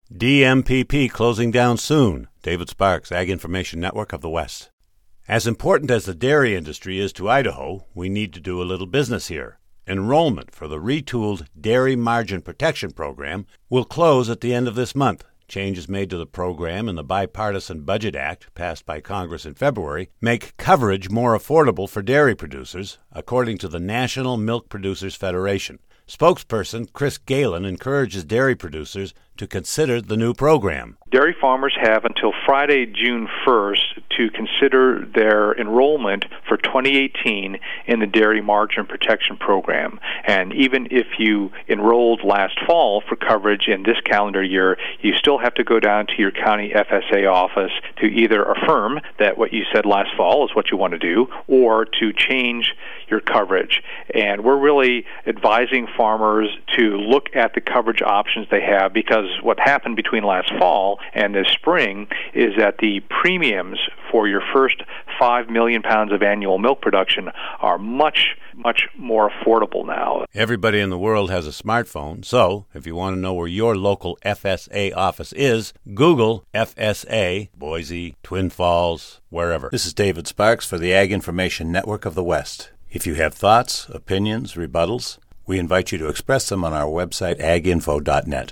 DMPP closing down soon. David Sparks, Ag Information Network of the West. As important as the dairy industry is to Idaho, we need to do a little business here. Enrollment for the retooled Dairy Margin Protection Program will close at the end of this month. Changes made to the program in the Bipartisan Budget Act, passed by Congress in February, make coverage more affordable for dairy producers, according to the National Milk Producers Federation. Spokesperson Chris Galen encourages dairy producers to consider the new program. Dairy farmers have until Friday, June 1st to consider their enrollment for 2018 in the Dairy Margin Protection Program. And even if you enrolled last fall for coverage in this calendar year, you still have to go down to your county FSA office to either affirm that what you said last fall is what you want to do, or to change your coverage. And we're really advising farmers to look at the coverage options they have, because what happened between last fall and this spring is that the premiums for your first 5 million pounds of annual milk production are much more affordable now. Everybody in the world has a smartphone, so if you want to know where your local FSA office is, Google FSA, Boise, Twin Falls, wherever. This is David Sparks for the Ag Information Network of the West. If you have thoughts, opinions, rebuttals, we invite you to express them on our website, aginfo.net.